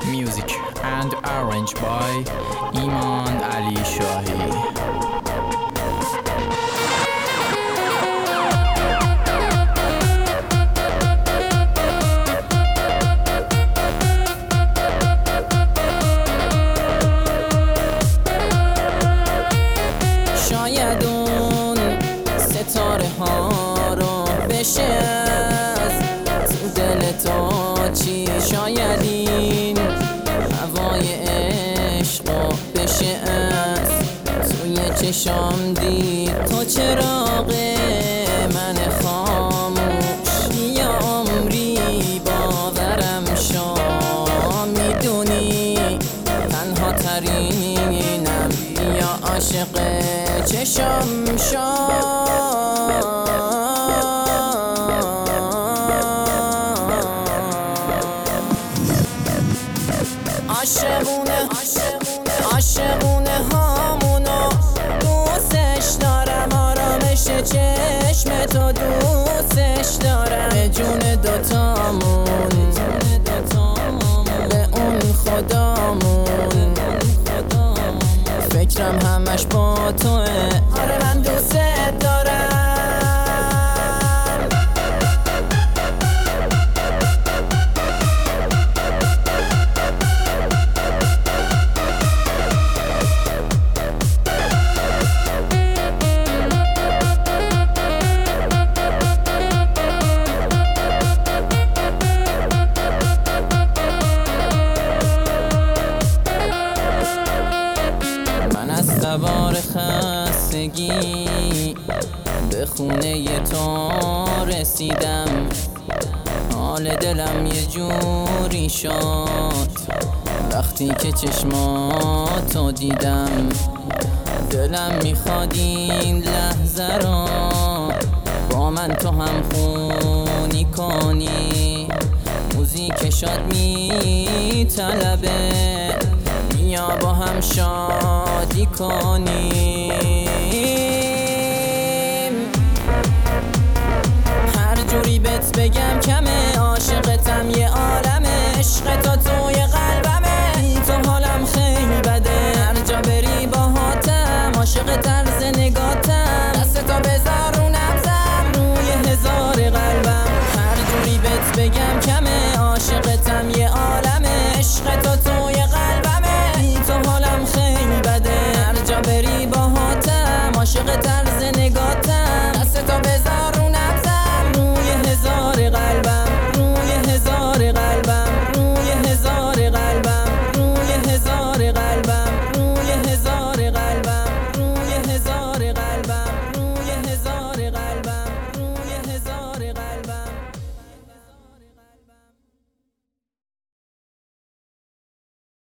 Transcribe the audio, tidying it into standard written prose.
Music and arranged by Iman Ali Shahi. شاید اون ستاره ها رو بشه از تو دل تو چی، شاید این هوای عشق رو بشه از توی چشام دید. تو چراغ من خاموش یه عمری باورم شو، میدونی تنها ترینم یا عاشق چشم شو. عاشقونه هامونو دوستش دارم، آرامش چشم تو دوستش دارم، به جون دوتامون به اون خدامون فکرم همش با توه. آره من دوست دارم. سوار خستگی به خونه تو رسیدم، حال دلم یه جوری شد وقتی که چشماتو دیدم. دلم میخواد این لحظه رو با من تو هم خونی کنی، موزیک شاد میطلبه یا با هم شادی کنیم. هر جوری بهت بگم کمه، عاشقتم یه عالم عشق.